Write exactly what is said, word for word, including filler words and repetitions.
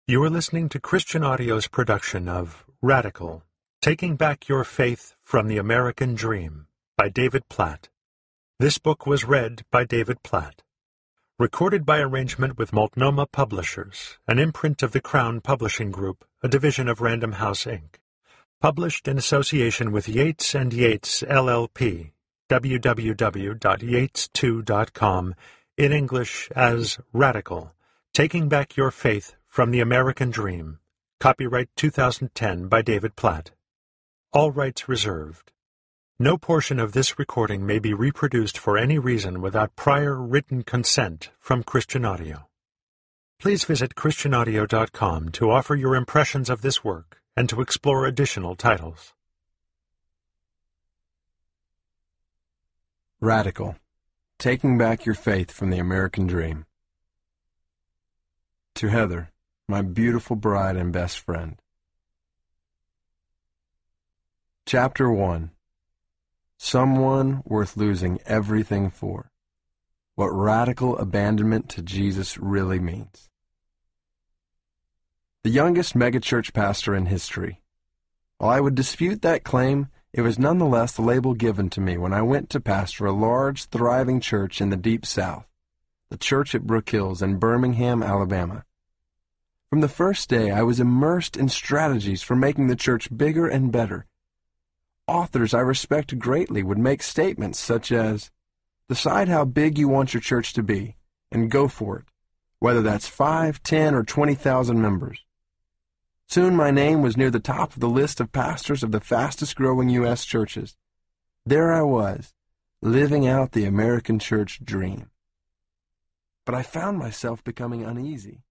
You are listening to Christian Audio's production of Radical, Taking Back Your Faith from the American Dream by David Platt. This book was read by David Platt. Recorded by arrangement with Multnomah Publishers, an imprint of the Crown Publishing Group, a division of Random House, Incorporated. Published in association with Yates and Yates, L L P, w w w dot yates two dot com, in English as Radical, Taking Back Your Faith from the American Dream. Copyright two thousand ten by David Platt. All rights reserved. No portion of this recording may be reproduced for any reason without prior written consent from Christian Audio. Please visit christian audio dot com to offer your impressions of this work and to explore additional titles. Radical, Taking Back Your Faith from the American Dream. To Heather, my beautiful bride and best friend. Chapter one. Someone worth losing everything for. What radical abandonment to Jesus really means. The youngest megachurch pastor in history. While I would dispute that claim, it was nonetheless the label given to me when I went to pastor a large, thriving church in the Deep South, the church at Brook Hills in Birmingham, Alabama. From the first day, I was immersed in strategies for making the church bigger and better. Authors I respect greatly would make statements such as, decide how big you want your church to be, and go for it, whether that's five, ten, or twenty thousand members. Soon my name was near the top of the list of pastors of the fastest-growing U S churches. There I was, living out the American church dream. But I found myself becoming uneasy.